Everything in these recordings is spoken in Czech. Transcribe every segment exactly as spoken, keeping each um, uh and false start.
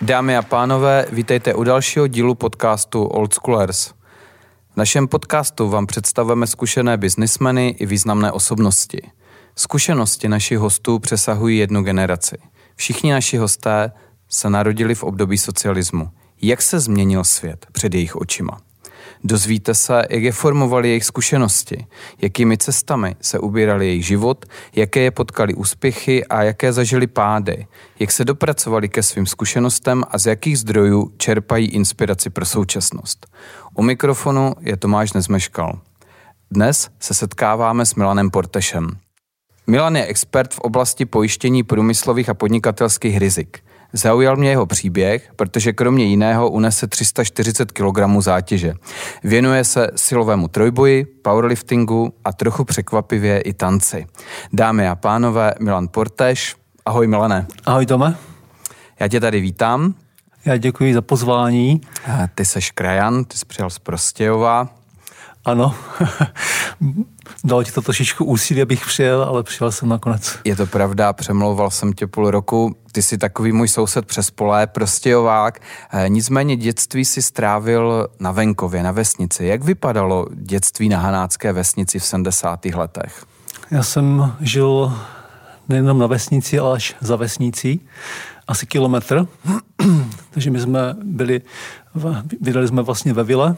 Dámy a pánové, vítejte u dalšího dílu podcastu Old Schoolers. V našem podcastu vám představujeme zkušené biznismeny i významné osobnosti. Zkušenosti našich hostů přesahují jednu generaci. Všichni naši hosté se narodili v období socialismu. Jak se změnil svět před jejich očima? Dozvíte se, jak je formovali jejich zkušenosti, jakými cestami se ubírali jejich život, jaké je potkali úspěchy a jaké zažili pády, jak se dopracovali ke svým zkušenostem a z jakých zdrojů čerpají inspiraci pro současnost. U mikrofonu je Tomáš Nezmeškal. Dnes se setkáváme s Milanem Portešem. Milan je expert v oblasti pojištění průmyslových a podnikatelských rizik. Zaujal mě jeho příběh, protože kromě jiného unese tři sta čtyřicet kilogramů zátěže. Věnuje se silovému trojboji, powerliftingu a trochu překvapivě i tanci. Dámy a pánové, Milan Porteš. Ahoj Milane. Ahoj Tome. Já tě tady vítám. Já děkuji za pozvání. Ty seš krajan, ty jsi přijel z Prostějova. Ano, dalo ti to trošičku úsilí, abych přijel, ale přijel jsem nakonec. Je to pravda, přemlouval jsem tě půl roku, ty jsi takový můj soused přes pole, Prostějovák, nicméně dětství si strávil na venkově, na vesnici. Jak vypadalo dětství na hanácké vesnici v sedmdesátých letech? Já jsem žil nejenom na vesnici, ale až za vesnicí, asi kilometr, takže my jsme byli, vydali jsme vlastně ve vile.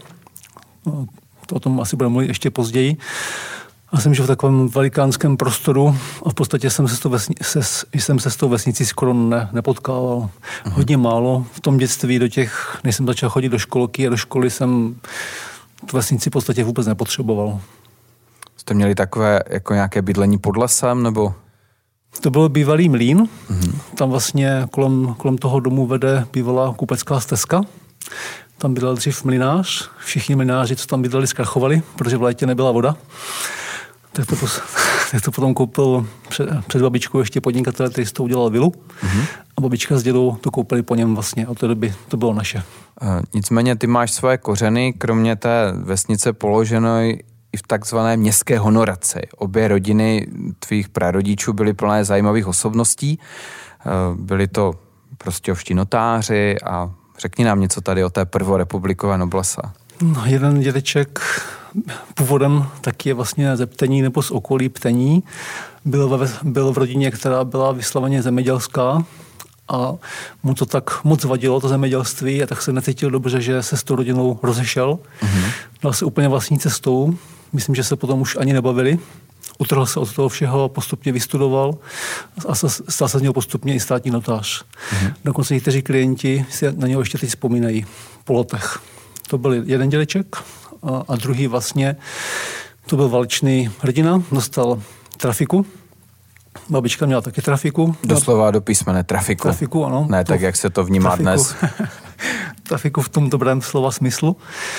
To o tom asi budeme mluvit ještě později. A jsem žil v takovém velikánském prostoru a v podstatě jsem se s tou, vesni, se, jsem se s tou vesnicí skoro ne, nepotkával. Uh-huh. Hodně málo. V tom dětství do těch, než jsem začal chodit do školky a do školy, jsem tu vesnici v podstatě vůbec nepotřeboval. Jste měli takové jako nějaké bydlení pod lesem, nebo? To byl bývalý mlýn. Uh-huh. Tam vlastně kolem, kolem toho domu vede bývalá kupecká stezka. Tam bydlel dřív mlynář. Všichni mlynáři, co tam bydleli, zkrachovali, protože v létě nebyla voda. Tak to, tak to potom koupil před, před babičkou ještě podnikatel, který z toho udělal vilu. Mm-hmm. A babička s dědou to koupili po něm vlastně. Od té doby to bylo naše. Uh, nicméně ty máš svoje kořeny, kromě té vesnice položené i v takzvané městské honoraci. Obě rodiny tvých prarodičů byly plné zajímavých osobností. Uh, byli to prostějovští notáři a řekni nám něco tady o té prvorepublikové noblese. No, jeden dědeček původem taky je vlastně ze Ptení nebo z okolí Ptení. Byl, ve, byl v rodině, která byla vysloveně zemědělská a mu to tak moc vadilo, to zemědělství, a tak se necítil dobře, že se s tou rodinou rozešel. Mm-hmm. Dal se úplně vlastní cestou. Myslím, že se potom už ani nebavili. Utrhl se od toho všeho, postupně vystudoval a stal se z něho postupně i státní notář. Mm-hmm. Dokonce někteří klienti si na něho ještě teď vzpomínají po letech. To byl jeden dědeček a, a druhý vlastně, to byl válečný hrdina, dostal trafiku. Babička měla taky trafiku. Doslova do písmene trafiku. Trafiku, ano. Ne tak, jak se to vnímá trafiku. Dnes. Trafiku v tom dobrém slova smyslu.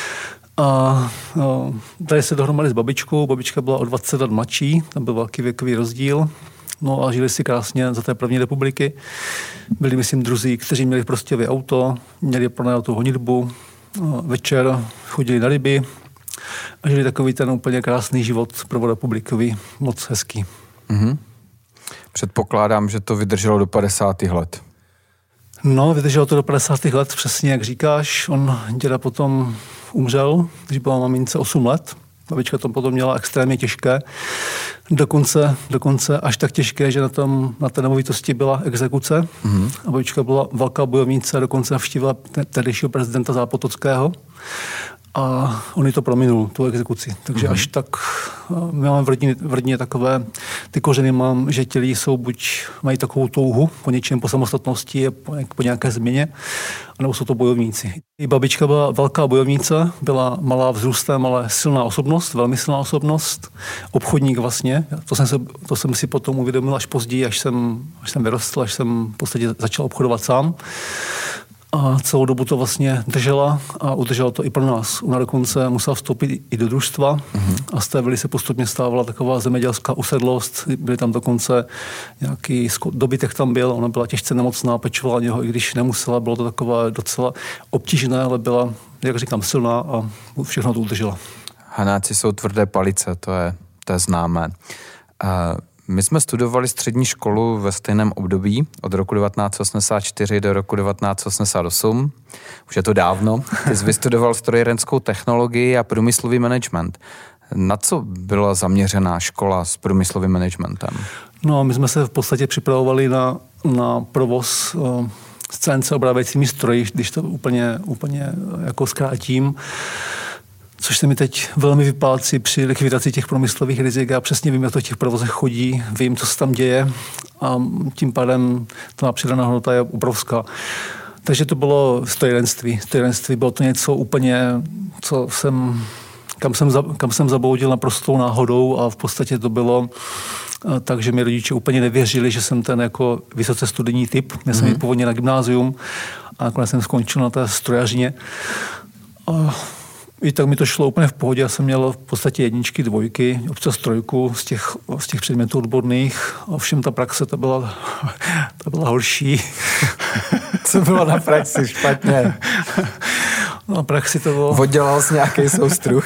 A no, tady se dohromady s babičkou. Babička byla o dvacet let mladší, tam byl velký věkový rozdíl. No a žili si krásně za té první republiky. Byli, myslím, druzí, kteří měli prostě auto, měli pronajatou honitbu, večer chodili na ryby a žili takový ten úplně krásný život prvorepublikový, moc hezký. Mm-hmm. Předpokládám, že to vydrželo do padesátých let. No, vydrželo to do padesátých let, přesně jak říkáš. On, děda, potom umřel, když byla mamince osm let. Babička to potom měla extrémně těžké. Dokonce, dokonce až tak těžké, že na, tom, na té nemovitosti byla exekuce. Mm-hmm. A babička byla velká bojovnice, dokonce navštívila tehdejšího prezidenta Zápotockého. A on ji to prominul, tu exekuci. Takže mm-hmm. až tak, my máme v rodině, v rodině takové, ty kořeny mám, že tělí jsou buď, mají takovou touhu po něčem, po samostatnosti, po, po nějaké změně, anebo jsou to bojovníci. I babička byla velká bojovnice, byla malá vzrůstem, ale silná osobnost, velmi silná osobnost, obchodník vlastně. To jsem, se, to jsem si potom uvědomil až později, až jsem, až jsem vyrostl, až jsem v podstatě začal obchodovat sám. A celou dobu to vlastně držela a udržela to i pro nás. Ona dokonce musela vstoupit i do družstva mm-hmm. a z té vily se postupně stávala taková zemědělská usedlost. Byly tam dokonce nějaký dobytek tam byl, ona byla těžce nemocná, pečovala něho, i když nemusela, bylo to takové docela obtížné, ale byla, jak říkám, silná a všechno to udržela. Hanáci jsou tvrdé palice, to je, to je známé. Uh, My jsme studovali střední školu ve stejném období od roku devatenáct set osmdesát čtyři do roku devatenáct set osmdesát osm. Už je to dávno. Ty jsi vystudoval strojírenskou technologii a průmyslový management. Na co byla zaměřená škola s průmyslovým managementem? No, my jsme se v podstatě připravovali na, na provoz uh, s C N C obrábějícími stroji, když to úplně, úplně jako zkrátím. Což se mi teď velmi vyplácí při likvidaci těch průmyslových rizik. Já přesně vím, jak to v těch provozech chodí, vím, co se tam děje a tím pádem ta přidaná hodnota je obrovská. Takže to bylo strojírenství. Strojírenství bylo to něco úplně, co jsem, kam jsem, kam jsem zaboudil naprostou náhodou a v podstatě to bylo tak, že mi rodiče úplně nevěřili, že jsem ten jako vysoce studijní typ. Já jsem mm-hmm. původně na gymnázium a nakonec jsem skončil na té strojařině. A i tak mi to šlo úplně v pohodě. Já jsem měl v podstatě jedničky, dvojky, občas trojku z těch, z těch předmětů odborných. Ovšem ta praxe, ta byla, ta byla horší. Co bylo na praxi špatně? Na praxi to bylo... Oddělal jsi nějaký soustruh?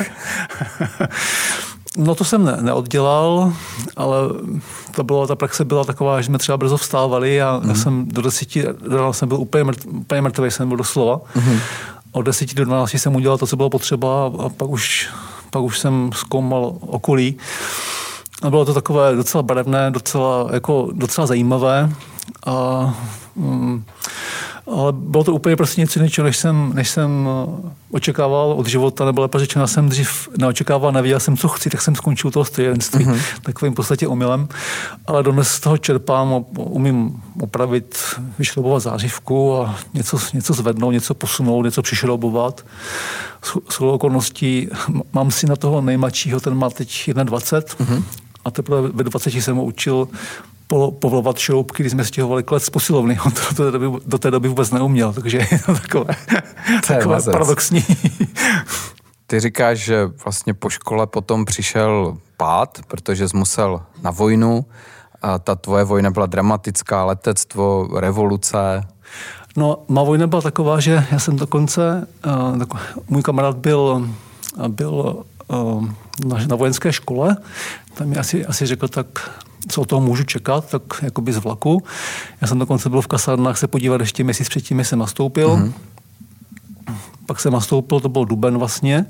No to jsem ne, neoddělal, ale to bylo, ta praxe byla taková, že jsme třeba brzo vstávali a mm. já jsem do deseti, do jsem byl úplně, mrt, úplně mrtvý, jsem byl doslova. Mm. Od deseti do dvanácti jsem udělal to, co bylo potřeba a pak už, pak už jsem zkoumal okolí. A bylo to takové docela barevné, docela, jako, docela zajímavé. A, mm, ale bylo to úplně prostě něco jiného, než jsem, než jsem očekával od života, nebo lépe řečeno, jsem dřív neočekával, nevěděl jsem, co chci, tak jsem skončil toho strojírenství mm-hmm. takovým v podstatě omylem. Ale dodnes z toho čerpám a umím opravit, vyšroubovat zářivku a něco, něco zvednout, něco posunout, něco přišroubovat. S okolností mám si na toho nejmladšího, ten má teď dvacet jedna mm-hmm. a teprve ve dvaceti jsem ho učil povolovat šroubky, když jsme stěhovali klec z posilovny. On to do té doby, do té doby vůbec neuměl, takže je to takové, takové paradoxní. Ty říkáš, že vlastně po škole potom přišel pád, protože jsi musel na vojnu. A ta tvoje vojna byla dramatická, letectvo, revoluce. No, má vojna byla taková, že já jsem dokonce, uh, tak, můj kamarád byl, byl uh, na, na vojenské škole, tam mi asi, asi řekl tak, co od toho můžu čekat, tak jakoby z vlaku. Já jsem dokonce byl v kasárnách se podívat ještě měsíc předtím, jsem nastoupil. Mm-hmm. Pak jsem nastoupil, to byl duben vlastně.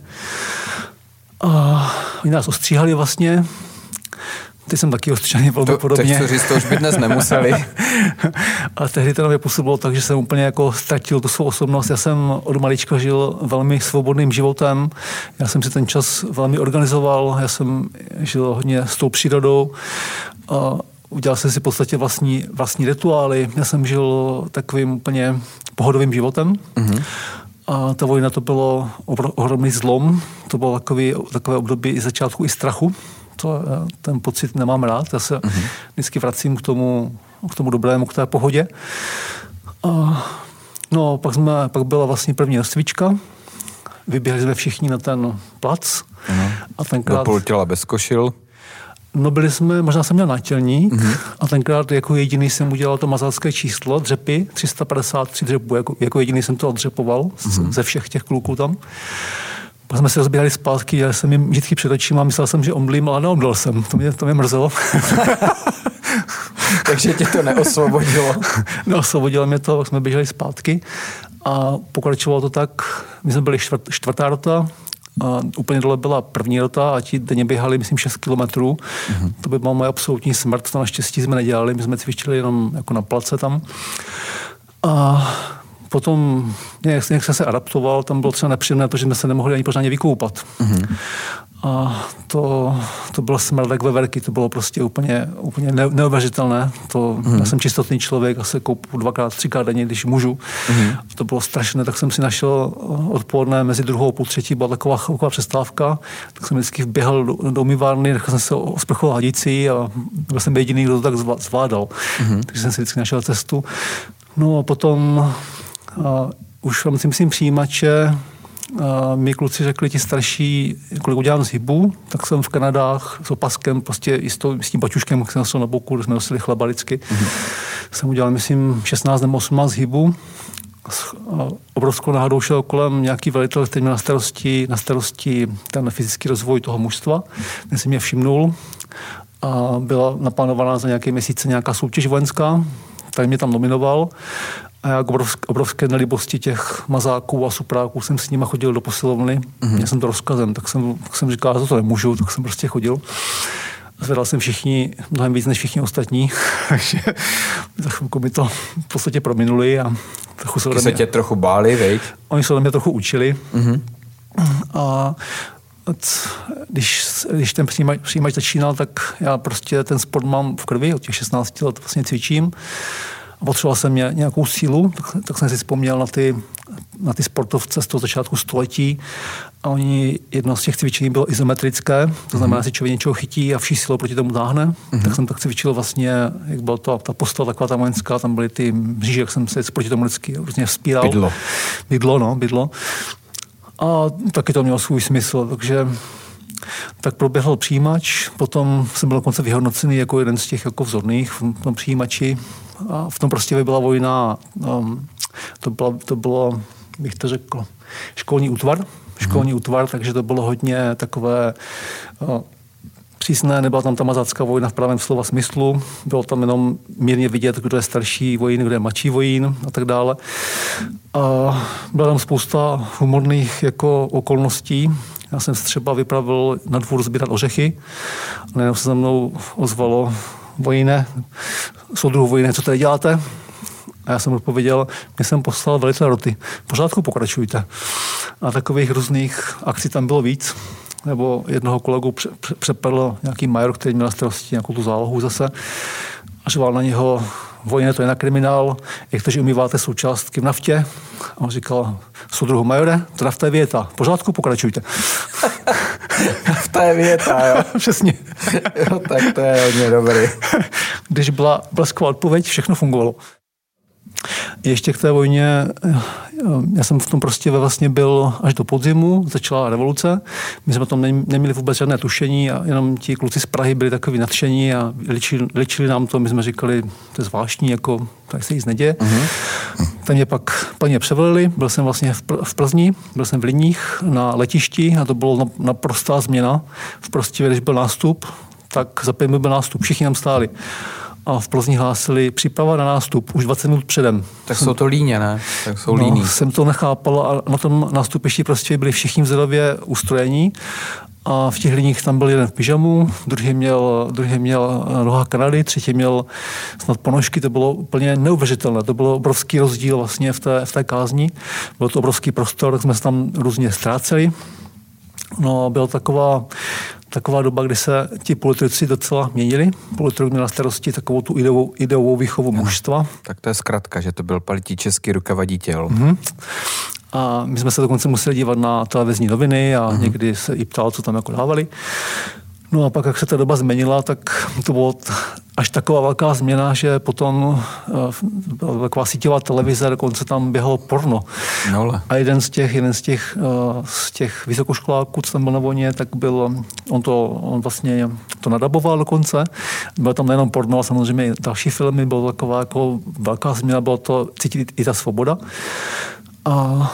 A oni nás ostříhali vlastně. Teď jsem taky ostříhaný velmi podobně. To, to už by dnes nemuseli. A tehdy to na mě působilo tak, že jsem úplně jako ztratil tu svou osobnost. Já jsem od malička žil velmi svobodným životem. Já jsem si ten čas velmi organizoval. Já jsem žil hodně s tou přírodou. A udělal jsem si v podstatě vlastní, vlastní rituály. Já jsem žil takovým úplně pohodovým životem. Mm-hmm. A ta vojna to bylo ohromný zlom. To bylo takový, takové období i začátku i strachu. To, ten pocit nemám rád. Já se mm-hmm. vždycky vracím k tomu, k tomu dobrému, k té pohodě. A, no, pak, jsme, pak byla vlastně první rozcvička. Vyběhli jsme všichni na ten plac. Mm-hmm. A tenkrát... Do půl těla bez košil. No byli jsme, možná jsem měl nátělník mm-hmm. a tenkrát jako jediný jsem udělal to mazácké číslo, dřepy, tři sta padesát tři dřepů, jako, jako jediný jsem to odřepoval mm-hmm. ze všech těch kluků tam. Pak jsme se rozběhali zpátky, dělali jsem jim žitky před očima a myslel jsem, že omdlím, ale neomdlel jsem. To mě, to mě mrzelo. Takže tě to neosvobodilo? Neosvobodilo mě to, jsme běželi zpátky a pokračovalo to tak, my jsme byli čtvrt, čtvrtá rota, a úplně dole byla první rota a ti denně běhali, myslím, šest kilometrů. Mm-hmm. To by byla moje absolutní smrt, to naštěstí jsme nedělali, my jsme cvičili jenom jako na place tam. A potom nějak, nějak jsem se adaptoval, tam bylo třeba nepříjemné to, že jsme se nemohli ani pořádně vykoupat. Mm-hmm. A to, to byl smrdek veverky, to bylo prostě úplně, úplně ne, neuvěřitelné. To, mm-hmm. Já jsem čistotný člověk a se koupu dvakrát, třikrát denně, když můžu. Mm-hmm. To bylo strašné, tak jsem si našel odpoledne mezi druhou a půl třetí, byla taková, taková přestávka, tak jsem vždycky vběhal do, do umyvárny, nechal jsem se osprchoval hadicí a byl jsem jediný, kdo to tak zvládal. Mm-hmm. Takže jsem si vždycky našel cestu. No a potom a, už vám si myslím přijímače, a my kluci řekli, ti starší, kolik udělám z hybu, tak jsem v Kanadách s opaskem, prostě i s, to, s tím baťuškem, jak jsem nosil na boku, jsme nosili chleba vždycky. Mm-hmm. Jsem udělal, myslím, šestnáct nebo osmnáct hybu. A obrovskou náhodou šel kolem nějaký velitel, který měl na starosti, na starosti ten fyzický rozvoj toho mužstva. Ten si mě všimnul a byla naplánovaná za nějaké měsíce nějaká soutěž vojenská, tak mě tam nominoval. A já k obrovské, obrovské nelibosti těch mazáků a supráků jsem s nimi chodil do posilovny. Mm-hmm. Měl jsem to rozkazem, tak jsem, tak jsem říkal, že to nemůžu, tak jsem prostě chodil. Zvedal jsem všichni, mnohem víc než všichni ostatní, takže za chvilku mi to v podstatě prominuli. A trochu se, Ty se mě, tě trochu báli, veď? Oni se ode mě trochu učili. Mm-hmm. A když, když ten přijímač, přijímač začínal, tak já prostě ten sport mám v krvi, od těch šestnácti let vlastně cvičím. A potřeboval jsem nějakou sílu, tak, tak jsem si vzpomněl na ty, na ty sportovce z toho začátku století. A oni, jedno z těch cvičení bylo izometrické, to znamená, že člověk něčeho chytí a vší silou proti tomu táhne. Mm-hmm. Tak jsem tak cvičil vlastně, jak byla to, ta postava taková ta vojenská, tam byly ty mříže, jak jsem se proti tomu vždycky různě vzpíral. Bydlo. Bydlo, no, bydlo. A taky to mělo svůj smysl, takže tak proběhl přijímač, potom jsem byl dokonce vyhodnocený jako jeden z těch jako vzorných v tom přijímači. A v tom prostě byla vojna, um, to, bylo, to bylo, bych to řekl, školní útvar, školní hmm. útvar, takže to bylo hodně takové uh, přísné, nebyla tam ta mazácká vojna v pravém slova smyslu, bylo tam jenom mírně vidět, kdo je starší vojín, kdo je mladší vojín a tak dále. A byla tam spousta humorných jako okolností. Já jsem se třeba vypravil na dvůr sbírat ořechy a najednou se za mnou ozvalo: vojíne, soudruhu vojíne, co tady děláte? A já jsem odpověděl: mě jsem poslal velitel roty. V pořádku, pokračujte. A takových různých akcí tam bylo víc. Nebo jednoho kolegu pře- pře- přepadl nějaký major, který měl na starosti nějakou tu zálohu zase. A řval na něho: vojíne, to je na kriminál, jak to, že umýváte součástky v naftě? A on říkal: soudruhu majore, to nafta je věta. V pořádku, pokračujte. Nafta je věta, jo? Přesně. Jo, tak to je hodně dobrý. Když byla blesková odpověď, všechno fungovalo. Ještě k té vojně, já jsem v tom prostě vlastně byl až do podzimu, začala revoluce. My jsme tam neměli vůbec žádné tušení a jenom ti kluci z Prahy byli takový nadšení a ličili, ličili nám to. My jsme říkali, to je zvláštní, jako, tak se nic neděje. Mm-hmm. Tak mě pak paně převelili, byl jsem vlastně v, Pr- v Plzni, byl jsem v Liních na letišti a to bylo naprostá změna. V Prostějově, když byl nástup, tak za pět minut byl nástup, všichni tam stáli. A v Plzni hlásili příprava na nástup už dvacet minut předem. Tak jsou to líně, ne? Tak jsou no, líní. Jsem to nechápal a na tom nástupišti prostě byli všichni vzorově ustrojení. A v těch liních tam byl jeden v pyžamu, druhý měl, druhý měl noha Kanady, třetí měl snad ponožky, to bylo úplně neuvěřitelné. To bylo obrovský rozdíl vlastně v té, v té kázni. Byl to obrovský prostor, tak jsme se tam různě ztráceli. No, byla taková, taková doba, kdy se ti politici docela měnili. Politik měl na starosti takovou tu ideovou, ideovou výchovu mužstva. Tak to je zkratka, že to byl palití český rukavaditel. Mm-hmm. A my jsme se dokonce museli dívat na televizní noviny a mm-hmm. někdy se i ptal, co tam jako dávali. No a pak, jak se ta doba změnila, tak to bylo až taková velká změna, že potom byla taková síťová televize, dokonce tam běhalo porno. Nole. A jeden z těch, jeden z těch, z těch vysokoškoláků, co tam byl na vojně, tak byl, on to, on vlastně to nadaboval dokonce. Byl tam nejenom porno, ale samozřejmě i další filmy, byla taková jako velká změna, bylo to cítit i ta svoboda. A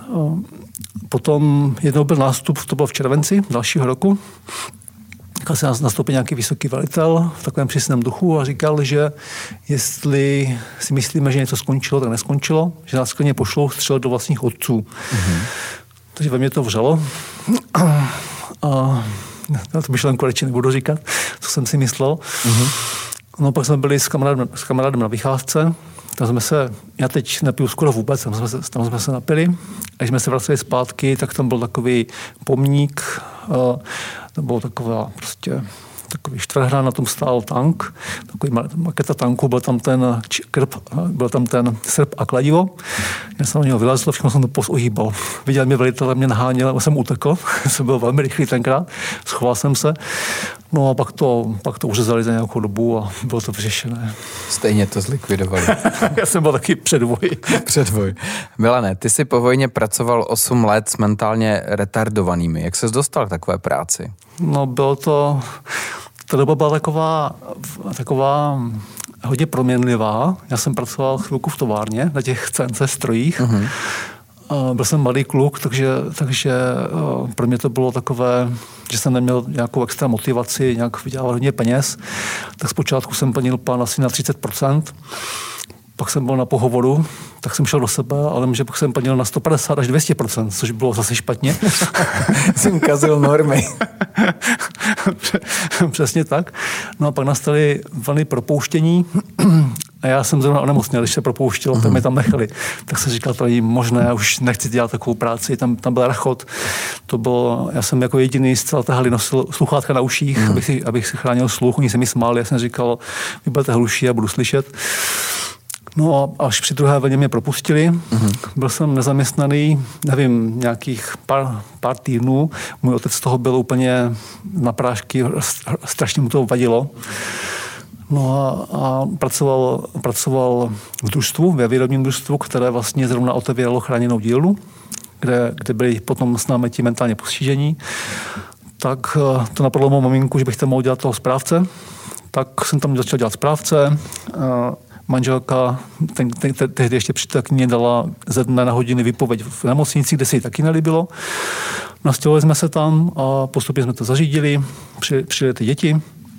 potom jednou byl nástup, to bylo v červenci dalšího roku. Říkal se, nastoupil nějaký vysoký velitel v takovém přísném duchu a říkal, že jestli si myslíme, že něco skončilo, tak neskončilo, že nás klidně pošlou střelit do vlastních otců. Mm-hmm. Takže ve mně to vřelo. A, a to myšlenku radši nebudu říkat, co jsem si myslel. Mm-hmm. No pak jsme byli s kamarádem, s kamarádem na vycházce. Tam jsme se, já teď nepiju skoro vůbec, tam jsme se, tam jsme se napili. A když jsme se vraceli zpátky, tak tam byl takový pomník, to bylo taková prostě takový čtvrthran, na tom stál tank, takový maketa tanku, byl tam ten krb, byl tam ten srp a kladivo. Já jsem na něho vylezl, všechno jsem to posohýbal. Viděl mě velitel, mě naháněl, jsem utekl, jsem byl velmi rychlý tenkrát, schoval jsem se. No a pak to, pak to uřezali za nějakou dobu a bylo to vyřešené. Stejně to zlikvidovali. Já jsem byl taky předvoj. Předvoj. Milane, ty jsi po vojně pracoval osm let s mentálně retardovanými. Jak ses dostal k takové práci? No bylo to, ta doba byla taková, taková hodně proměnlivá. Já jsem pracoval chvilku v továrně na těch C N C strojích. Uh-huh. byl jsem mladý kluk, takže, takže pro mě to bylo takové, že jsem neměl nějakou extra motivaci, nějak vydělávat hodně peněz. Tak zpočátku jsem plnil plán asi na třicet procent. Pak jsem byl na pohovoru, tak jsem šel do sebe, ale že pak jsem plnil na sto padesát až dvě stě procent, což bylo zase špatně. Jsem kazil normy. Přesně tak. No a pak nastaly vlny propouštění a já jsem zrovna onemocněl, když se propouštělo, tak mě tam nechali. Tak jsem říkal, to není možné, já už nechci dělat takovou práci, tam, tam byl rachot. To bylo, já jsem jako jediný z celé té haly nosil sluchátka na uších, mm. abych, si, abych si chránil sluch, oni se mi smáli, já jsem říkal, vy budete hluší, já budu slyšet. No a až při druhé vlně mě propustili. Mm-hmm. Byl jsem nezaměstnaný, nevím, nějakých pár, pár týdnů. Můj otec z toho byl úplně na prášky, strašně mu to vadilo. No a, a pracoval, pracoval v družstvu, ve výrobním družstvu, které vlastně zrovna otevíralo chráněnou dílnu, kde, kde byli potom s námi ti mentálně postižení. Tak to napadlo mou maminku, že bych tam mohl dělat toho správce. Tak jsem tam začal dělat správce. Manželka ten, ten, ten, tehdy ještě přítelkyně dala ze dne na hodiny výpověď v nemocnici, kde se jí taky nelíbilo. Nastěhovali jsme se tam a postupně jsme to zařídili, při, přijeli ty děti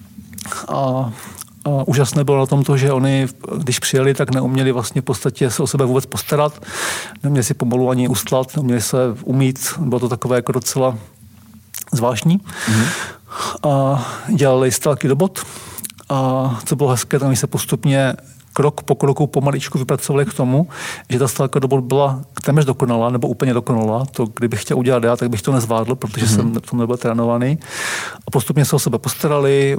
a, a úžasné bylo na tom to, že oni, když přijeli, tak neuměli vlastně v podstatě se o sebe vůbec postarat, neuměli si pomalu ani ustlat, neuměli se umýt, bylo to takové jako docela zvláštní. Mm-hmm. A dělali stálky do bot a co bylo hezké, tak oni se postupně krok po kroku pomaličku vypracovali k tomu, že ta stálka do bot byla téměř dokonalá, nebo úplně dokonalá. To, kdybych chtěl udělat já, tak bych to nezvládl, protože mm-hmm. jsem v tom nebyl trénovaný. A postupně se o sebe postarali,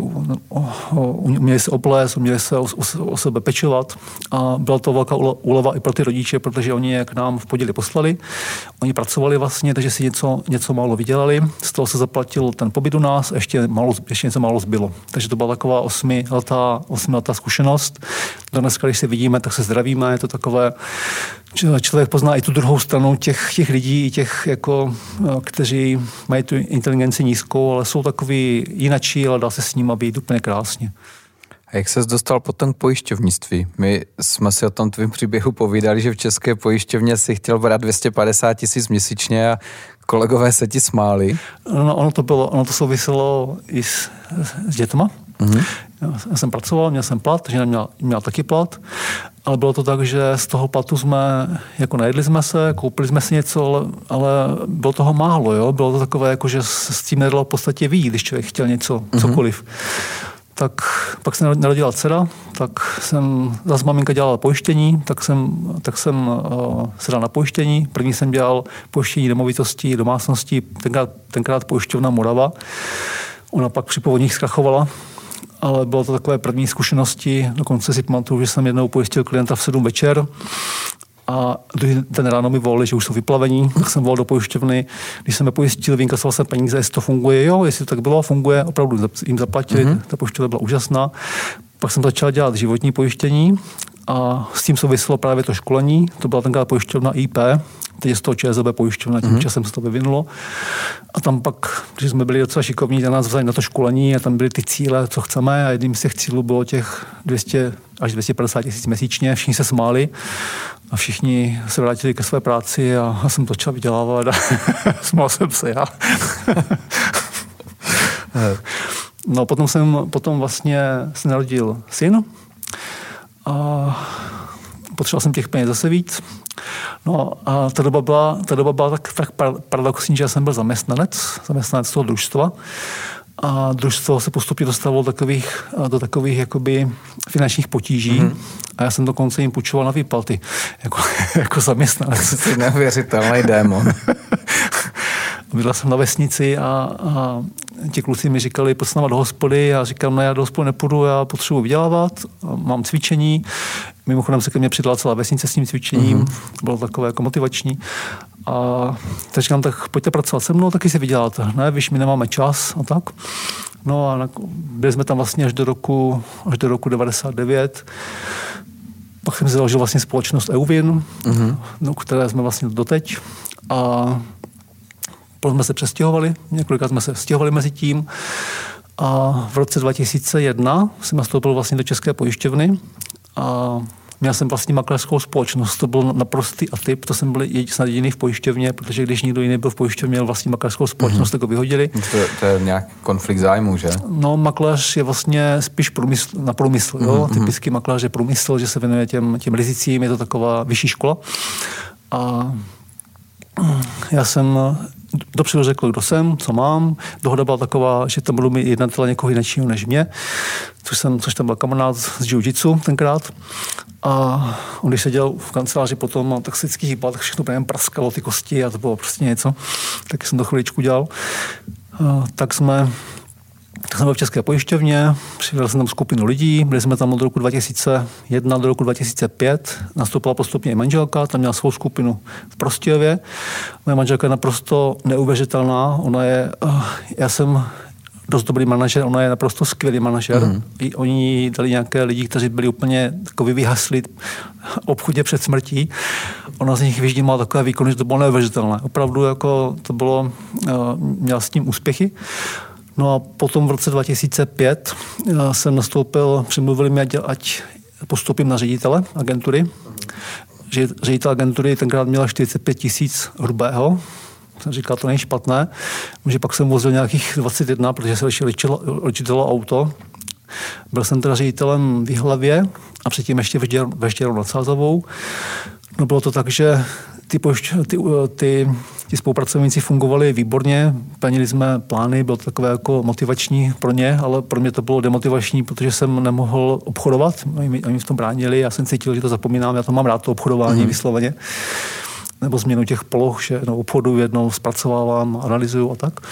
uměli se oplést, uměli se o, o, o sebe pečovat. A byla to velká úleva i pro ty rodiče, protože oni je k nám v podíli poslali. Oni pracovali vlastně, takže si něco, něco málo vydělali. Z toho se zaplatil ten pobyt u nás, ještě, málo, ještě něco málo zbylo. Takže to byla taková osmiletá, osmiletá zkušenost. Dneska, když se vidíme, tak se zdravíme, je to takové, člověk pozná i tu druhou stranu těch, těch lidí, těch, jako, kteří mají tu inteligenci nízkou, ale jsou takový jinačí, ale dá se s nimi být úplně krásně. A jak ses dostal potom k pojišťovnictví? My jsme si o tom tvým příběhu povídali, že v české pojišťovně si chtěl brát dvě stě padesát tisíc měsíčně a kolegové se ti smáli. No, ono to bylo, ono to souviselo i s, s dětma. Mm-hmm. Já jsem pracoval, měl jsem plat, žena měla, měla taky plat, ale bylo to tak, že z toho platu jsme, jako najedli jsme se, koupili jsme si něco, ale, ale bylo toho málo, jo? Bylo to takové, jako, že s tím nedalo v podstatě vyjít, když člověk chtěl něco, mm-hmm. cokoliv. Tak pak se narodila dcera, tak jsem, zase maminka dělala pojištění, tak jsem, tak jsem uh, se dal na pojištění. První jsem dělal pojištění nemovitostí, domácností, tenkrát, tenkrát pojišťovna Morava. Ona pak při povodních zkrachovala, ale bylo to takové první zkušenosti. Dokonce si pamatuju, že jsem jednou pojistil klienta v sedm večer a ten ráno mi volali, že už jsou vyplavení, tak jsem volal do pojišťovny. Když jsem je pojistil, vynkasoval jsem peníze, jestli to funguje. Jo, jestli to tak bylo, funguje, opravdu jim zaplatili, mm-hmm. ta pojišťovna byla úžasná. Pak jsem začal dělat životní pojištění a s tím souviselo právě to školení. To byla tenkrát pojišťovna I P, teď je z toho ČSOB pojišťovna, tím mm-hmm. časem se to vyvinulo. A tam pak, když jsme byli docela šikovní, tak nás vzali na to školení a tam byly ty cíle, co chceme a jedním z těch cílů bylo těch dvě stě až dvě stě padesát tisíc měsíčně. Všichni se smáli a všichni se vrátili ke své práci a já jsem začal vydělávat a smál jsem se já. No potom jsem, potom vlastně se narodil syn a potřeboval jsem těch peněz zase víc. No a ta doba byla, ta doba byla tak, tak paradoxní, že já jsem byl zaměstnanec, zaměstnanec toho družstva. A družstvo se postupně dostalo do takových, do takových jakoby finančních potíží. Mm-hmm. A já jsem dokonce jim půjčoval na výplaty, jako, jako zaměstnanec. Jsi neuvěřitelný démon. Byla jsem na vesnici a, a ti kluci mi říkali, pojď s náma do hospody. Já říkám, ne, já do hospody nepůjdu, já potřebuji vydělávat, mám cvičení. Mimochodem se ke mně přidala celá vesnice s tím cvičením. Mm-hmm. Bylo takové jako motivační. A tak říkám, tak pojďte pracovat se mnou, taky si vyděláte. Ne, víš, my nemáme čas a tak. No a byli jsme tam vlastně až do roku, až do roku devadesát devět. Pak jsem si založil vlastně společnost Euvin, mm-hmm. no, které jsme vlastně doteď. A potom jsme se přestěhovali, několikrát jsme se stěhovali mezi tím. A v roce dva tisíce jedna jsem nastoupil vlastně do České pojišťovny a Měl jsem vlastní makléřskou společnost, to byl naprostý atyp, to jsem byl snad jediný v pojišťovně, protože když nikdo jiný byl v pojišťovně, měl vlastní makléřskou společnost, mm-hmm. tak ho vyhodili. To, to je nějaký konflikt zájmu, že? No, makléř je vlastně spíš průmysl, na průmysl, jo? Mm-hmm. Typický makléř je průmysl, že se věnuje těm, těm rizicím, je to taková vyšší škola. A já jsem dopředu řekl, kdo jsem, co mám. Dohoda byla taková, že tam budu mít jednatele někoho jiného než mě, což, jsem, což tam byl kamarád z jiu-jitsu tenkrát. A on, když seděl v kanceláři potom, tak se vždycky hýbal, tak všechno právě praskalo, ty kosti a to bylo prostě něco. Tak jsem to chviličku dělal. A tak jsme Tak jsem byl v České pojišťovně, přivedl jsem tam skupinu lidí, byli jsme tam od roku dva tisíce jedna do roku dva tisíce pět, nastoupila postupně i manželka, tam měla svou skupinu v Prostějově. Moje manželka je naprosto neuvěřitelná, ona je, já jsem dost dobrý manažer, ona je naprosto skvělý manažer. Mm. I oni dali nějaké lidi, kteří byli úplně takový vyhasli obchodě před smrtí. Ona z nich vyždímala takové výkony, že to bylo neuvěřitelné. Opravdu jako to bylo, měla s tím úspěchy. No a potom v roce dva tisíce pět jsem nastoupil, přimluvili mě, ať postupím na ředitele agentury. Ředitel agentury tenkrát měla čtyřicet pět tisíc hrubého. Jsem říkal, to není špatné. Že pak jsem vozil nějakých dvacet jedna, protože se ličitelo auto. Byl jsem teda ředitelem v Jihlavě a předtím ještě ve Štěrou nad Sázavou. No bylo to tak, že ty, pošť, ty, ty, ty spolupracovníci fungovali výborně, plnili jsme plány, bylo to takové jako motivační pro ně, ale pro mě to bylo demotivační, protože jsem nemohl obchodovat, oni, oni v tom bránili, já jsem cítil, že to zapomínám, já to mám rád, to obchodování mm-hmm. vysloveně, nebo změnu těch poloh, že jednou obchodu, jednou zpracovávám, analyzuju a tak.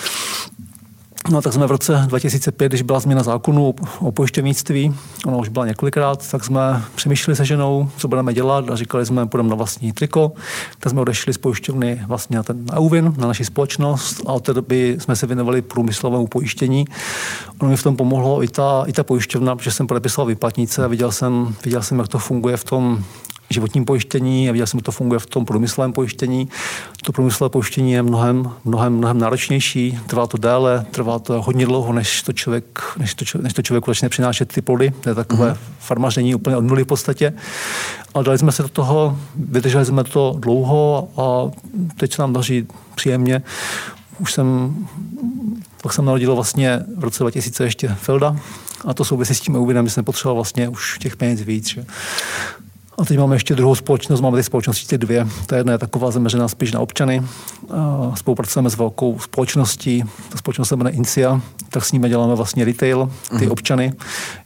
No tak jsme v roce dva tisíce pět, když byla změna zákonu o pojišťovnictví, ona už byla několikrát, tak jsme přemýšleli se ženou, co budeme dělat a říkali jsme, půjdeme na vlastní triko. Tak jsme odešli z pojišťovny vlastně na ten Euvin, na naši společnost a od té doby jsme se věnovali průmyslovému pojištění. Ono mi v tom pomohlo i ta, i ta pojišťovna, protože jsem podepisoval výplatnice a viděl jsem, viděl jsem, jak to funguje v tom životním pojištění a viděl jsem, jak to funguje v tom průmyslovém pojištění. To průmyslové pojištění je mnohem, mnohem, mnohem náročnější, trvá to déle, trvá to hodně dlouho, než to, člověk, než to, než to člověku začne přinášet ty plody. To je takové mm-hmm. farmaření úplně od nuly v podstatě. Ale dali jsme se do toho, vydrželi jsme to dlouho a teď se nám daří příjemně. Už jsem, pak jsem narodil vlastně v roce dva tisíce ještě Felda a to souvisí s tím Euvinem, že jsem potřeboval vlastně už těch peněz víc. Že? A teď máme ještě druhou společnost, máme ty společnosti ty dvě. Ta jedna je taková zaměřená spíš na občany. Spolupracujeme s velkou společností, ta společnost se jmenuje Incia, tak s nimi děláme vlastně retail, ty mm. občany.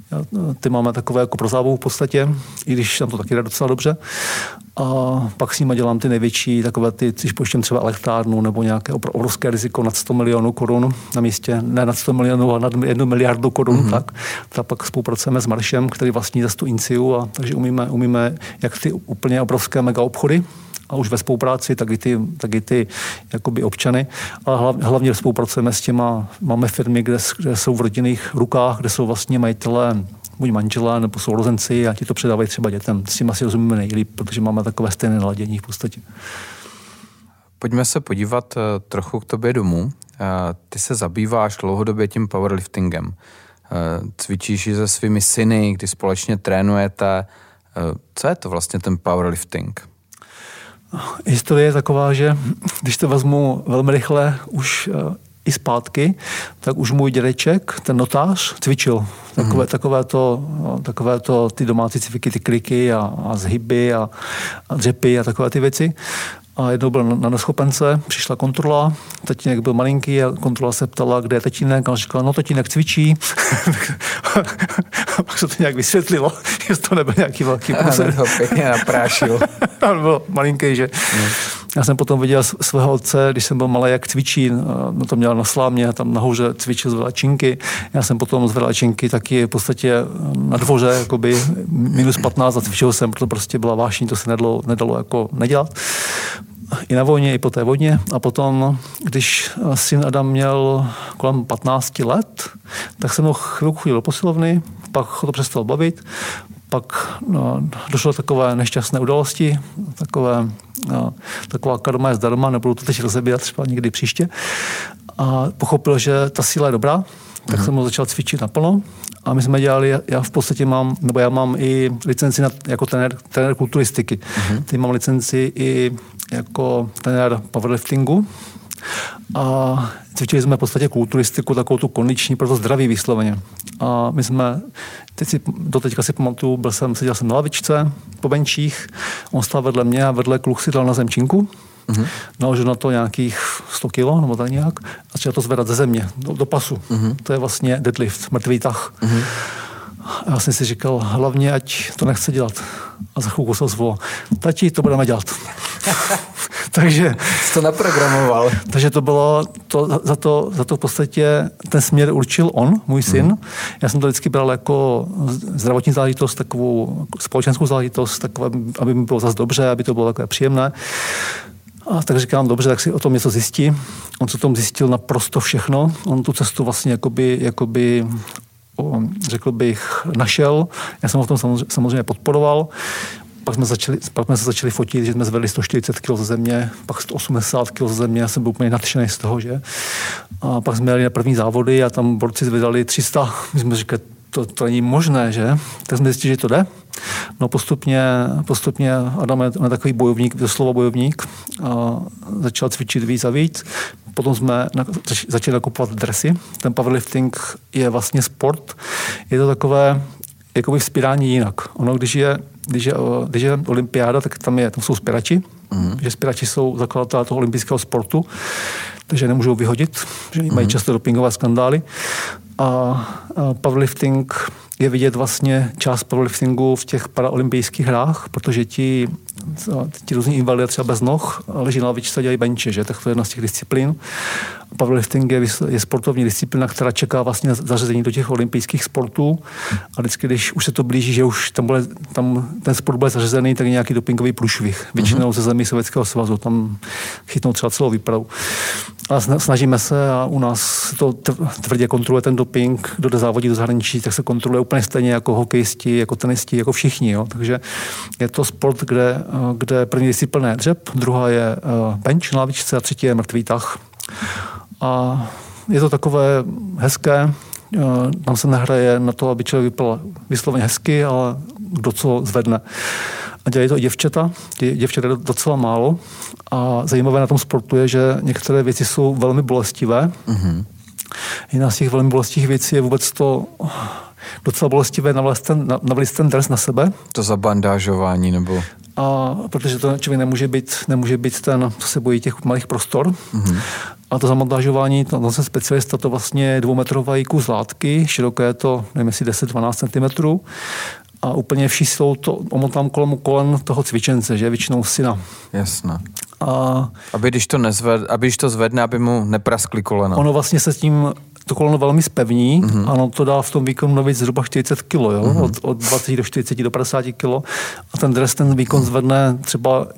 Ty máme takové jako pro zábavu v podstatě, i když tam to taky jde docela dobře. A pak s nimi dělám ty největší, takové ty, když pojištěm třeba elektrárnu nebo nějaké obrovské riziko nad sto milionů korun na místě, ne nad sto milionů, ale nad jednu miliardu korun, mm-hmm. tak. Tak pak spolupracujeme s Maršem, který vlastní zase tu Inciu, a takže umíme, umíme jak ty úplně obrovské mega obchody, a už ve spolupráci, tak i ty, tak i ty jakoby občany. Ale hlavně, hlavně spolupracujeme s těma, máme firmy, kde, kde jsou v rodinných rukách, kde jsou vlastně majitelé buď manželé nebo sourozenci a ti to předávají třeba dětem. S tím asi rozumíme nejlíp, protože máme takové stejné naladění v podstatě. Pojďme se podívat trochu k tobě domů. Ty se zabýváš dlouhodobě tím powerliftingem. Cvičíš se svými syny, kdy společně trénujete. Co je to vlastně ten powerlifting? Historie je taková, že když to vezmu velmi rychle už i zpátky, tak už můj dědeček, ten notář, cvičil. Takové, mm. takové, to, takové to, ty domácí cviky, ty kliky a, a zhyby a, a dřepy a takové ty věci. A jednou byl na neschopence, přišla kontrola, tatínek byl malinký a kontrola se ptala, kde je tatínek, a on říkal, no tatínek cvičí. Pak se to nějak vysvětlilo, že to nebyl nějaký velký průser. Ano, ho pěkně naprášil. On byl malinký, že... Mm. Já jsem potom viděl svého otce, když jsem byl malý, jak cvičí, no to měl na slámě, tam nahoře cvičil z velačinky. Já jsem potom z velačinky taky v podstatě na dvoře, jakoby minus patnáct a cvičil jsem, protože prostě byla vášní, to se nedalo, nedalo jako nedělat. I na vojně, i po té vodně. A potom, když syn Adam měl kolem patnáct let, tak jsem ho chvilku chodil do posilovny, pak ho to přestal bavit. Pak no, došlo takové nešťastné události, takové, no, taková karma je zdarma, nebudu to teď rozebírat třeba někdy příště. A pochopil, že ta síla je dobrá, tak mm-hmm. jsem ho začal cvičit naplno A my jsme dělali, já v podstatě mám, nebo já mám i licenci na, jako trenér, trenér kulturistiky. Uh-huh. Ty mám licenci i jako trenér powerliftingu. A cvičili jsme v podstatě kulturistiku, takovou tu kondiční, proto zdraví vysloveně. A my jsme, teď si, do teďka si pamatuju, byl jsem, seděl jsem na lavičce po benčích, on stál vedle mě a vedle kluk si dal na zemčinku. Mm-hmm. Naložil na to nějakých sto kilo, nebo tak nějak, a začal to zvedat ze země, do, do pasu. Mm-hmm. To je vlastně deadlift, mrtvý tah. Mm-hmm. A já jsem si říkal, hlavně, ať to nechce dělat. A za chvilku se zvolal, tati, to budeme dělat. Takže... Jsi to naprogramoval. Takže to bylo, to, za, to, za to v podstatě ten směr určil on, můj syn. Mm. Já jsem to vždycky bral jako zdravotní záležitost, takovou společenskou záležitost, takové, aby mi bylo zase dobře, aby to bylo takové příjemné. A tak říkám, dobře, tak si o tom něco zjistí. On se o tom zjistil naprosto všechno. On tu cestu vlastně jakoby, jakoby o, řekl bych, našel. Já jsem ho v tom samozřejmě, samozřejmě podporoval. Pak jsme, začali, pak jsme se začali fotit, že jsme zvedli sto čtyřicet kilo ze země, pak sto osmdesát kilo ze země, já jsem byl úplně nadšený z toho, že? A pak jsme jeli na první závody a tam borci zvedali tři sta. My jsme říkali, to, to není možné, že? Tak jsme zjistili, že to jde. No postupně, postupně Adam je takový bojovník, doslova bojovník, a začal cvičit víc a víc. Potom jsme začali nakupovat dresy. Ten powerlifting je vlastně sport. Je to takové jakoby vzpírání jinak. Ono, když je, když je, když je olympiáda, tak tam, je, tam jsou spěrači. Mm. Že spěrači jsou zakladatelé toho olympijského sportu, takže nemůžou vyhodit, že mají mm. často dopingové skandály. A, a powerlifting je vidět vlastně část powerliftingu v těch paraolympijských hrách, protože ti, ti různí invalidé třeba bez noh leží na lavičce a dělají benče, že? Tak to je jedna z těch disciplín. Powerlifting je, je sportovní disciplína, která čeká vlastně zařazení do těch olympijských sportů. A vždycky, když už se to blíží, že už tam, bude, tam ten sport bude zařazený, tak je nějaký dopingový průšvih. Většinou ze zemí Sovětského svazu. Tam chytnou třeba celou výpravu. A snažíme se a u nás to tvrdě kontroluje ten doping. Kdo jde závodit do zahraničí, tak se kontroluje úplně stejně jako hokejisti, jako tenisti, jako všichni. Jo. Takže je to sport, kde, kde první disciplína je dřep, druhá je bench na lavičce a třetí je mrtvý tah. A je to takové hezké, tam se nehraje na to, aby člověk vypadal vysloveně hezky, ale kdo co zvedne. A dělají to i děvčata, děvčat je docela málo. A zajímavé na tom sportu je, že některé věci jsou velmi bolestivé. Mm-hmm. Jedna z těch velmi bolestivých věcí je vůbec to docela bolestivé navléct ten, navléct ten dres na sebe. To zabandážování nebo... A protože to člověk nemůže být, nemůže být ten, co se bojí těch malých prostor. Mm-hmm. A to zabandážování, to, to jsem specialista, to vlastně dvoumetrový kus látky, široké je to, nevím jestli deset dvanáct centimetrů. A úplně vší silou to omotám kolem kolen toho cvičence, že většinou syna. Jasné. A aby když to nezved, aby když to zvedne, aby mu nepraskly kolena. Ono vlastně se s tím to koleno velmi spevní, mm-hmm. ano, to dá v tom výkonu navíc zhruba čtyřicet kilo, jo? Mm-hmm. Od, od dvacet do čtyřicet do padesát kilo. A ten dres ten výkon zvedne třeba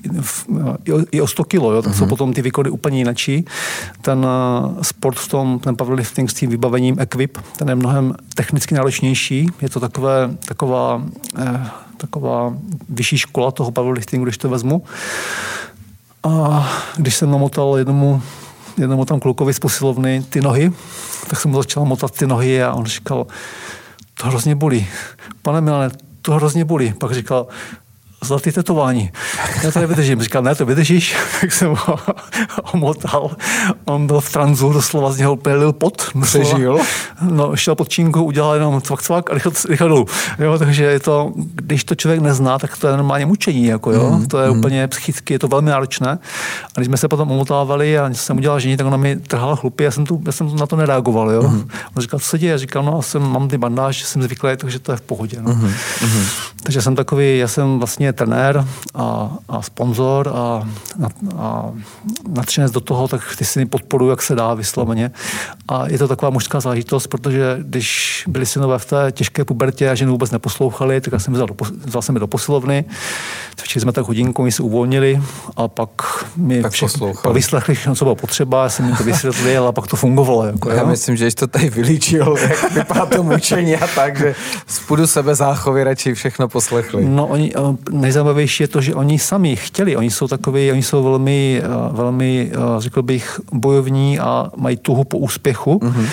i o sto kilo, jo? Tak mm-hmm. jsou potom ty výkony úplně jinačí. Ten sport v tom, ten powerlifting s tím vybavením equip, ten je mnohem technicky náročnější. Je to takové, taková, eh, taková vyšší škola toho powerliftingu, když to vezmu. A když jsem namotal jednomu, jednomu tam klukovi z posilovny ty nohy, tak jsem mu začal motat ty nohy a on říkal, to hrozně bolí. Pane Milane, to hrozně bolí. Pak říkal, zlatý tetování. Já to nevydržím. Říkal, ne, to vydržíš. Tak jsem ho omotal. On byl v tranzu, doslova z něho úplně lil pot. Přežil? No, šel pod čínku, udělal jenom cvak, cvak a rychle, rychle dolů. Jo, takže je to, když to člověk nezná, tak to je normálně mučení. Jako, jo. Mm, to je mm. úplně psychicky, je to velmi náročné. A když jsme se potom omotávali a jsem udělal žení, tak ona mi trhala chlupy. Já jsem, tu, já jsem na to nereagoval. Jo. Mm. On říkal, co se děje? Já říkal, no, jsem, mám ty bandáž, jsem zvyklý, takže to je v pohodě. No. Mm. Takže jsem takový, já jsem vlastně trenér a, a sponzor a, a natřenec do toho, tak ty syny podporuji, jak se dá vysloveně. A je to taková mužská záležitost, protože když byli synové v té těžké pubertě a ženy vůbec neposlouchali, tak já jsem vzal, do, vzal jsem je do posilovny, cvičili jsme tak hodinku, oni se uvolnili a pak mi pak vyslechli všechno, co bylo potřeba, já jsem jim to vysvětlil a pak to fungovalo. Jako, já myslím, že jsi to tady vylíčil, jak vypadá to mučení a tak, že z půdu sebezáchovy radši všechno poslechli. No, oni, nejzajímavější je to, že oni sami chtěli, oni jsou takový, oni jsou velmi, velmi, řekl bych, bojovní a mají tuhu po úspěchu, mm-hmm.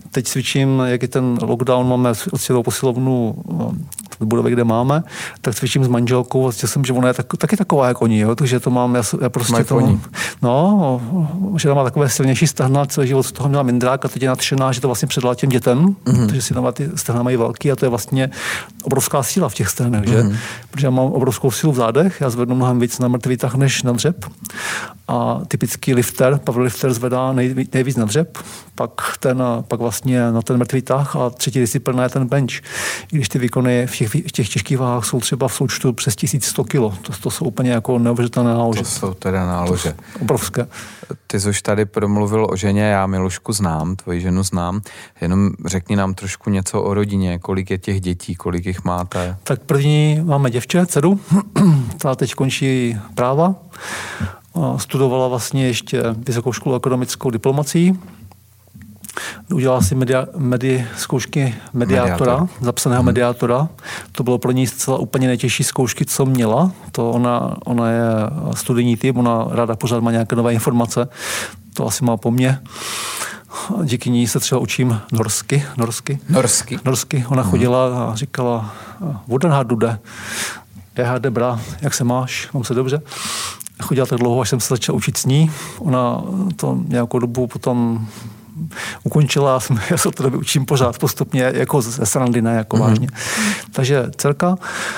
teď cvičím, jak je ten lockdown, máme celou posilovnu v budově, kde máme, tak cvičím s manželkou, vlastně jsem, že ona je tak, taky taková jako oni, jo, takže to mám, já, já prostě to, no, že má takové silnější stehna, celý život z toho měla mindrák a teď je nadšená, že to vlastně předala těm dětem, mm-hmm. takže si tam ty stehna mají velký a to je vlastně obrovská síla v těch stehnech, mm-hmm. že? Protože já mám obrovskou sílu v zádech, já zvednu mnohem víc na mrtvý tah než na dřep a typický lifter, powerlifter zvedá nej, nejvíc na dřep, pak ten, pak vlastně na ten mrtvý tah a třetí disciplína je ten bench. I když ty výkony v těch, v těch těžkých váhách jsou třeba v součtu přes tisíc sto kilo. To, to jsou úplně jako neuvěřitelné nálože. To jsou teda nálože. Obrovské. Ty jsi už tady promluvil o ženě, já Milušku znám, tvoji ženu znám. Jenom řekni nám trošku něco o rodině, kolik je těch dětí, kolik jich máte? Tak první máme děvče, dceru, ta teď končí práva. Studovala vlastně ještě vysokou školu ekonomickou diplomacii. Udělala si media, medi, zkoušky mediátora, Mediátor. zapsaného hmm. mediátora. To bylo pro ní zcela úplně nejtěžší zkoušky, co měla. To ona, ona je studijní typ, ona ráda pořád má nějaké nové informace. To asi má po mně. Díky ní se třeba učím norsky. Norsky. Norsky. Norsky. Ona hmm. chodila a říkala, hvordan har du det? Já har det bra, jak se máš? Mám se dobře? Chodila tak dlouho, až jsem se začal učit s ní. Ona to nějakou dobu potom ukončila, já se od té doby učím pořád postupně, jako ze srandy, ne jako mm-hmm. vážně. Takže dcerka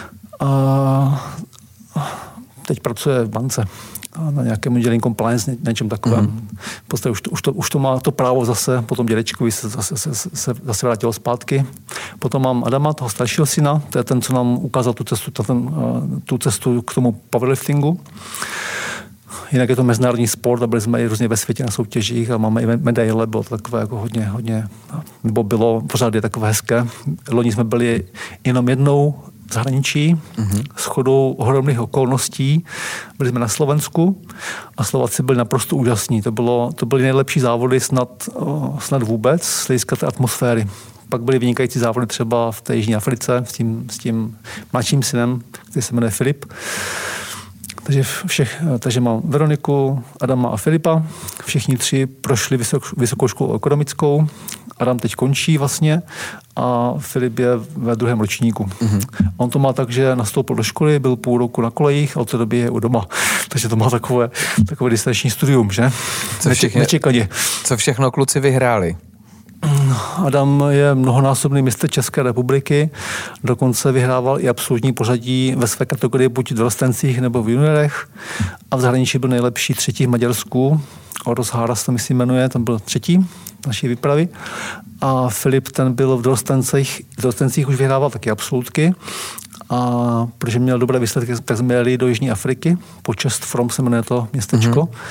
a teď pracuje v bance na nějakém dělení compliance, něčem takovém. Mm-hmm. V podstatě už to, už, to, už to má to právo zase, potom dědečkovi se zase, se, se zase vrátilo zpátky. Potom mám Adama, toho staršího syna, to je ten, co nám ukázal tu cestu, ten, tu cestu k tomu powerliftingu. Jinak je to mezinárodní sport a byli jsme i různě ve světě na soutěžích a máme i medaile, bylo to takové jako hodně, hodně, nebo bylo, pořád je takové hezké. Loni jsme byli jenom jednou v zahraničí, mm-hmm. shodou ohromných okolností. Byli jsme na Slovensku a Slováci byli naprosto úžasní. To, bylo, to byly nejlepší závody snad, snad vůbec z hlediska té atmosféry. Pak byly vynikající závody třeba v té Jižní Africe s tím, s tím mladším synem, který se jmenuje Filip. Takže, všech, takže mám Veroniku, Adama a Filipa. Všichni tři prošli vysok, vysokou školu ekonomickou. Adam teď končí vlastně a Filip je ve druhém ročníku. Mm-hmm. On to má tak, že nastoupil do školy, byl půl roku na kolejích a od té doby je u doma. Takže to má takové, takové distanční studium, že? Co všechno, Nečekaně. Co všechno kluci vyhráli? Adam je mnohonásobný mistr České republiky, dokonce vyhrával i absolutní pořadí ve své kategorii buď v dorostencích nebo v juniorech a v zahraničí byl nejlepší třetí v Maďarsku. Oros Háras to myslím jmenuje, tam byl třetí naší výpravy. A Filip ten byl v dorostencích, v dorostencích už vyhrával taky absolutky. A protože měl dobré výsledky, tak jsme jeli do Jižní Afriky, počest From se jmenuje to městečko. Mm-hmm.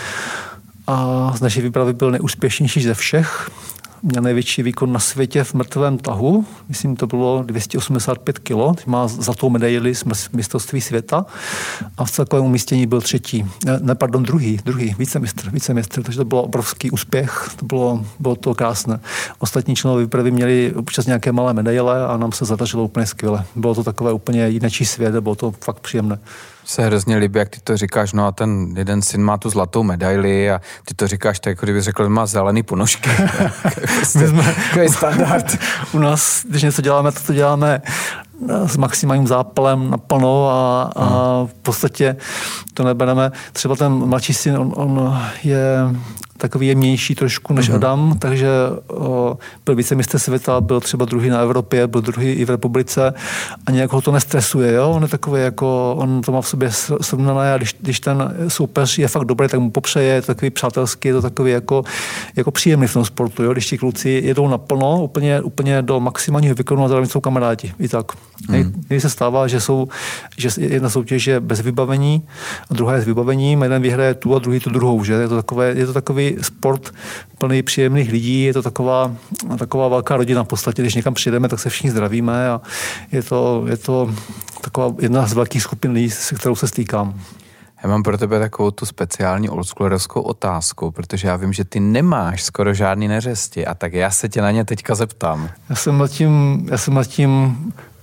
A z naší výpravy byl nejúspěšnější ze všech. Měl největší výkon na světě v mrtvém tahu, myslím, to bylo dvě stě osmdesát pět kilo, má zlatou medaili z mistrovství světa a v celkovém umístění byl třetí, ne, ne pardon, druhý, druhý, vícemistr, vícemistr, takže to bylo obrovský úspěch, to bylo, bylo to krásné. Ostatní členové výpravy měli občas nějaké malé medaile a nám se zadařilo úplně skvěle. Bylo to takové úplně jináčí svět, bylo to fakt příjemné. Se hrozně líbí, jak ty to říkáš, no a ten jeden syn má tu zlatou medaili a ty to říkáš tak, jako kdyby řekl, že má zelený ponožky. My jsme, takový standard. U nás, když něco děláme, tak to děláme s maximálním zápalem naplno a, a v podstatě to nebereme. Třeba ten mladší syn, on, on je takový jemnější trošku než uh-huh. Adam, takže o, byl vícemistr světa, byl třeba druhý na Evropě, byl druhý i v republice a nějak ho to nestresuje, jo? On je takový jako, on to má v sobě srovnané a když, když ten soupeř je fakt dobrý, tak mu popřeje, je to takový přátelský, je to takový jako, jako příjemný v tom sportu, jo? Když ti kluci jedou naplno, úplně, úplně do maximálního výkonu a zároveň jsou kamarádi, i tak. Hmm. Někdy se stává, že jsou, že jedna soutěž je bez vybavení a druhá je s vybavením, jeden vyhraje tu a druhý tu druhou, že? Je to takové, je to takový sport plný příjemných lidí, je to taková, taková velká rodina v podstatě, když někam přijdeme, tak se všichni zdravíme a je to, je to taková jedna z velkých skupin lidí, se kterou se stýkám. Já mám pro tebe takovou tu speciální oldschoolerskou otázku, protože já vím, že ty nemáš skoro žádný neřesti a tak já se tě na ně teďka zeptám. Já jsem nad tím, já jsem nad tím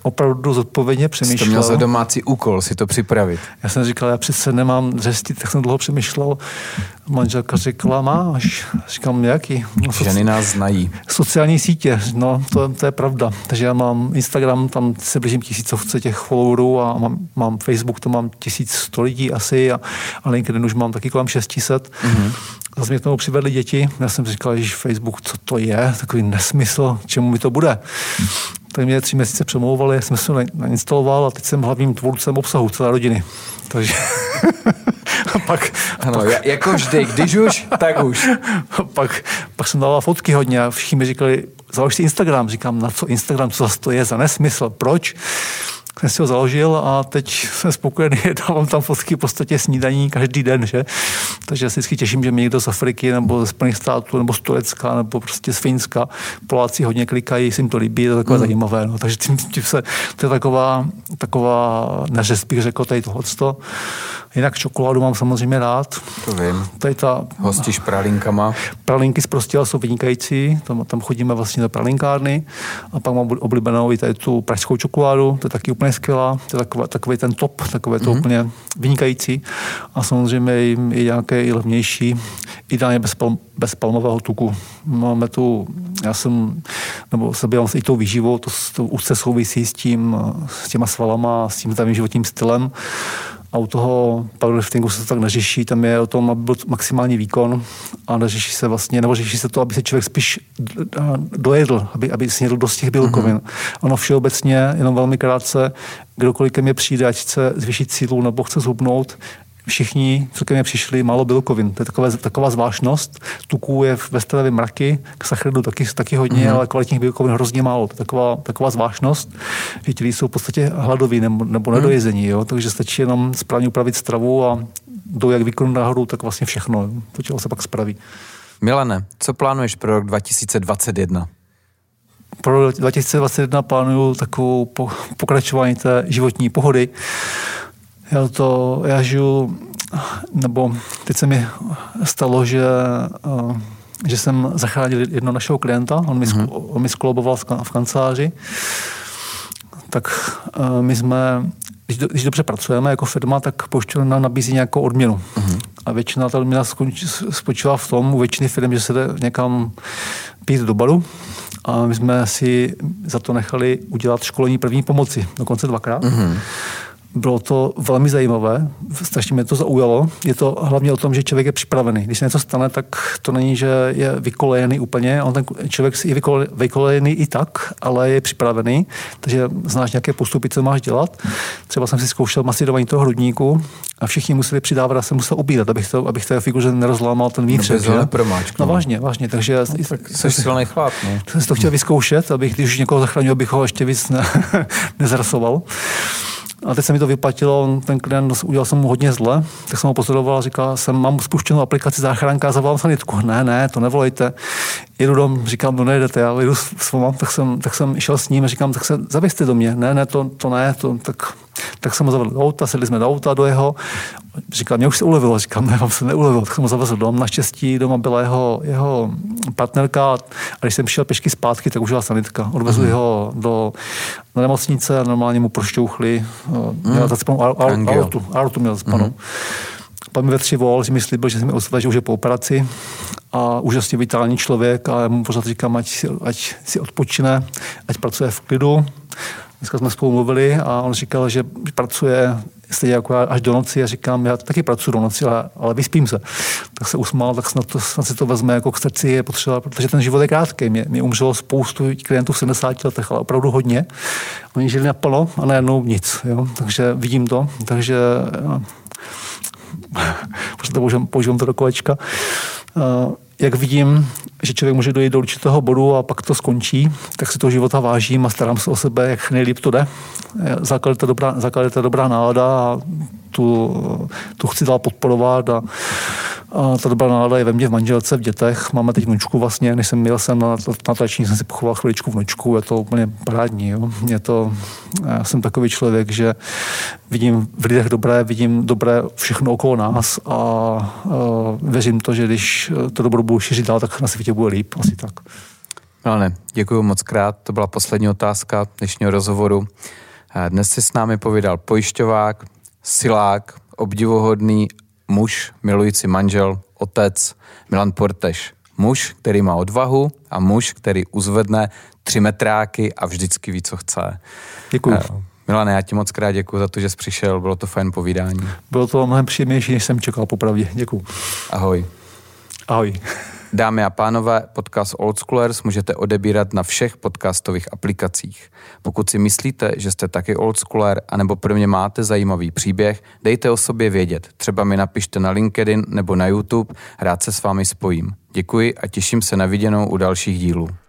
opravdu zodpovědně přemýšlel. Jsi to měl za domácí úkol si to připravit. Já jsem říkal, já přece nemám dřesti, tak jsem dlouho přemýšlel. Manželka říkala, máš. Říkám, jaký? No, Ženy nás znají. Sociální sítě, no to, to je pravda. Takže já mám Instagram, tam se blížím tisícovce těch followerů a mám, mám Facebook, to mám tisíc sto lidí asi a, a LinkedIn už mám taky kolem šest set. Mm-hmm. Zase mě k tomu přivedli děti. Já jsem říkal, že Facebook, co to je? Takový nesmysl, čemu mi to bude? Tak mě tři měsíce přemlouvali, já jsem se nainstaloval a teď jsem hlavním tvůrcem obsahu celé rodiny. Takže... a pak, ano, pak, jako vždy, když už, tak už. pak, pak jsem dával fotky hodně a všichni mi říkali, založ si Instagram. Říkám, na co Instagram, co to je za nesmysl, proč? Jsem si ho založil a teď jsem spokojený, dávám tam fotky v podstatě snídaní každý den, že? Takže já se vždycky těším, že mě někdo z Afriky nebo ze Spojených států nebo z Turecka nebo prostě z Finska. Poláci hodně klikají, jestli jim to líbí, je to takové mm. zajímavé. No. Takže tím, tím se, to je taková, taková neřest, bych řekl, tady tohleto. Jinak čokoládu mám samozřejmě rád. To vím. Tady ta... Hostíš pralinkama. Pralinky z Prostějova jsou vynikající, tam, tam chodíme vlastně do pralinkárny a pak mám oblíbenou i tady tu pražskou čokoládu, to je taky úplně skvělá, to je takový, takový ten top, takové to mm-hmm. úplně vynikající a samozřejmě i, i nějaké i levnější, ideálně bez, pal, bez palmového tuku. Máme tu, já jsem, nebo se bývám s i tou výživou, to, to úzce souvisí s tím, s těma svalama, s tím tam životním stylem. A u toho powerliftingu se to tak neřeší, tam je o tom, aby byl maximální výkon a neřeší se vlastně, nebo řeší se to, aby se člověk spíš dojedl, aby, aby snědl dost těch bílkovin. Mm-hmm. Ono všeobecně, jenom velmi krátce, kdokoliv ke mně přijde, ať chce zvýšit sílu nebo chce zhubnout, všichni, co ke mně přišli, málo bílkovin. To je taková, taková zvláštnost. Tuků je ve stravě mraky, sacharidů taky, taky hodně, mm-hmm. ale kvalitních bílkovin hrozně málo. To je taková, taková zvláštnost, že ti lidi jsou v podstatě hladoví nebo, nebo nedojezení. Jo? Takže stačí jenom správně upravit stravu a jdou jak výkon nahoru, tak vlastně všechno. Jo? To tělo se pak spraví. Milane, co plánuješ pro rok dva tisíce dvacet jedna? Pro rok dva tisíce dvacet jedna plánuju takovou po, pokračování té životní pohody. Já to, já žiju, nebo teď se mi stalo, že, že jsem zachránil jednoho našeho klienta, on mi, mm-hmm. on mi skoloboval v, v kanceláři, tak my jsme, když, když dobře pracujeme jako firma, tak pojišťovna nám nabízí nějakou odměnu. Mm-hmm. A většina ta odměna spočívá v tom, u většiny firm, že se jde někam pít do baru. A my jsme si za to nechali udělat školení první pomoci, dokonce dvakrát. Mm-hmm. Bylo to velmi zajímavé, strašně mě to zaujalo. Je to hlavně o tom, že člověk je připravený. Když se něco stane, tak to není, že je vykolejený úplně. On ten člověk je vykolejený i tak, ale je připravený. Takže znáš nějaké postupy, co máš dělat. Třeba jsem si zkoušel masírování toho hrudníku a všichni museli přidávat a jsem musel obírat, abych, to, abych té figuře nerozlámal ten vnitřek. No, no vážně, vážně. Takže no, tak jsi silný chlap. No. Jsem si to chtěl vyzkoušet, abych, když už někoho zachránil, abych ho ještě víc ne, nezrasoval. A teď se mi to vyplatilo, ten klient, udělal jsem mu hodně zle, tak jsem ho pozoroval a říkal, jsem, mám spuštěnou aplikaci záchranka a zavolám sanitku. Ne, ne, to nevolejte. Jedu dom, říkám, no nejdete, já jdu s váma, tak jsem, tak jsem šel s ním a říkám, tak se zavězte do mě. Ne, ne, to, to ne, to, tak, tak jsem ho zavedl do auta, sedli jsme do auta, do jeho. Říkám, mě už se ulevilo, říkám, ne, vám se neulevilo, tak jsem ho zavezl dom. Naštěstí doma byla jeho, jeho partnerka a když jsem šel pěšky zpátky, tak už byla sanitka. Odvezli uh-huh. ho do, do nemocnice a normálně mu prošťouchli. Uh, měla zacpanou aortu, aortu měl zacpanou. Uh-huh. Pak mi ve tři volal, že mi slíbil, že se mi ozve, že už je po operaci a úžasně vitální člověk a já mu pořád říkám, ať si, ať si odpočine, ať pracuje v klidu. Dneska jsme spolu mluvili a on říkal, že pracuje stejně jako já až do noci a říkám, já taky pracuji do noci, ale, ale vyspím se. Tak se usmál, tak snad, to, snad si to vezme jako k srdci, je potřeba, protože ten život je krátký. Mě, mě umřelo spoustu klientů v sedmdesáti letech, ale opravdu hodně. Oni žili naplno a najednou nic. Jo? Takže vidím to. Takže možná používám to do kolečka. Jak vidím, že člověk může dojít do určitého bodu a pak to skončí, tak si toho života vážím a starám se o sebe, jak nejlíp to jde. Základ je to dobrá, základ je to dobrá nálada a tu, tu chci dál podporovat a, a ta dobrá nálada je ve mně, v manželce, v dětech. Máme teď vnučku vlastně, než jsem měl jsem na, na tační, jsem si pochoval chviličku vnučku, je to úplně parádní. Jo. Je to, já jsem takový člověk, že vidím v lidech dobré, vidím dobré všechno okolo nás a, a věřím to, že když to dobro budu šířit dál, tak na světě bude líp, asi tak. Milane, děkuji moc krát, to byla poslední otázka dnešního rozhovoru. Dnes si s námi povídal pojišťovák, silák, obdivuhodný muž, milující manžel, otec Milan Porteš. Muž, který má odvahu a muž, který uzvedne tři metráky a vždycky ví, co chce. Děkuji. Milane, já ti moc krát děkuji za to, že jsi přišel, bylo to fajn povídání. Bylo to mnohem příjemnější, než jsem čekal, popravdě. Děkuji. Ahoj. Ahoj. Dámy a pánové, podcast Old Schoolers můžete odebírat na všech podcastových aplikacích. Pokud si myslíte, že jste taky old schooler, anebo pro mě máte zajímavý příběh, dejte o sobě vědět. Třeba mi napište na LinkedIn nebo na YouTube, rád se s vámi spojím. Děkuji a těším se na viděnou u dalších dílů.